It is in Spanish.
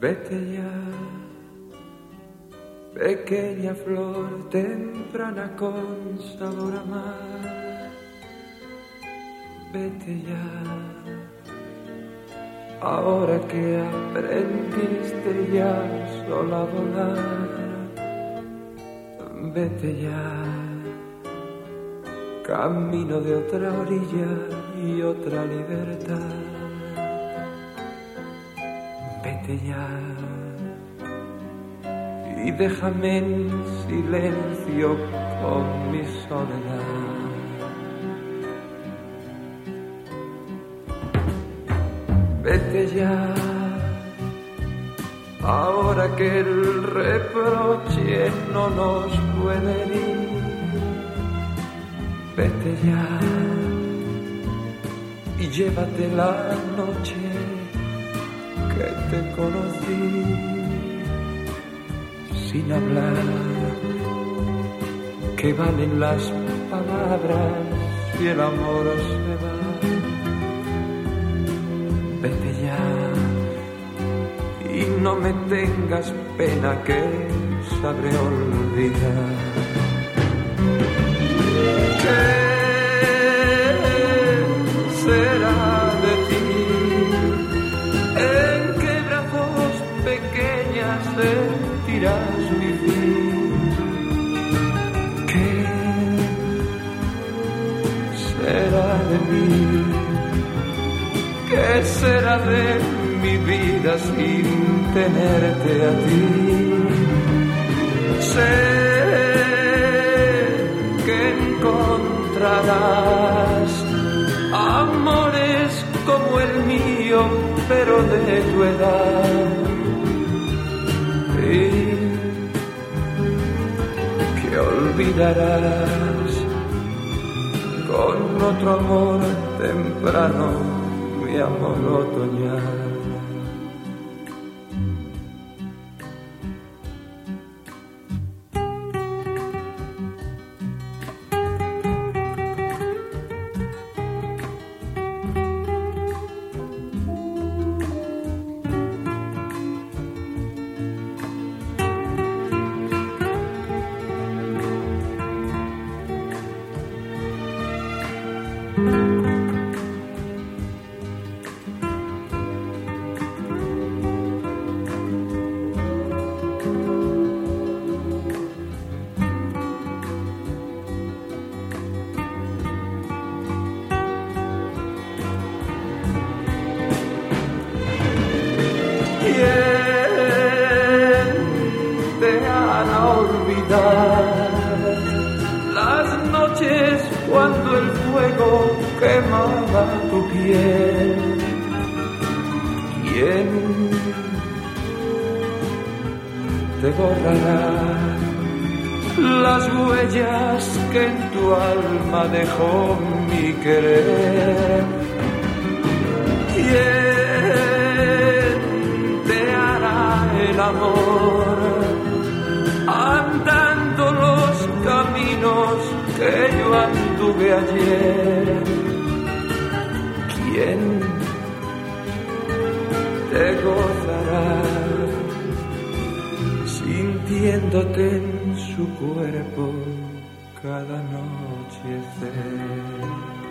Vete ya, pequeña flor temprana con sabor a mar. Vete ya, ahora que aprendiste ya sola a volar. Vete ya, camino de otra orilla y otra libertad. Vete ya y déjame en silencio con mi soledad. Vete ya, ahora que el reproche no nos puede herir. Vete ya y llévate la noche que te conocí. Sin hablar, que valen las palabras si el amor se va. Vete ya y no me tengas pena, que sabré olvidar. ¿Qué será de ti? ¿En qué brazos pequeñas sentirás mi fin? ¿Qué será de mí? ¿Qué será de mi vida sin tenerte a ti? Sé que encontrarás amores como el mío, pero de tu edad. Y que olvidarás con otro amor temprano mi amor otoñal. Las noches cuando el fuego quemaba tu piel. ¿Quién te borrará las huellas que en tu alma dejó mi querer? ¿Quién te hará el amor andando los caminos que yo anduve ayer? ¿Quién te gozará sintiéndote en su cuerpo cada anochecer?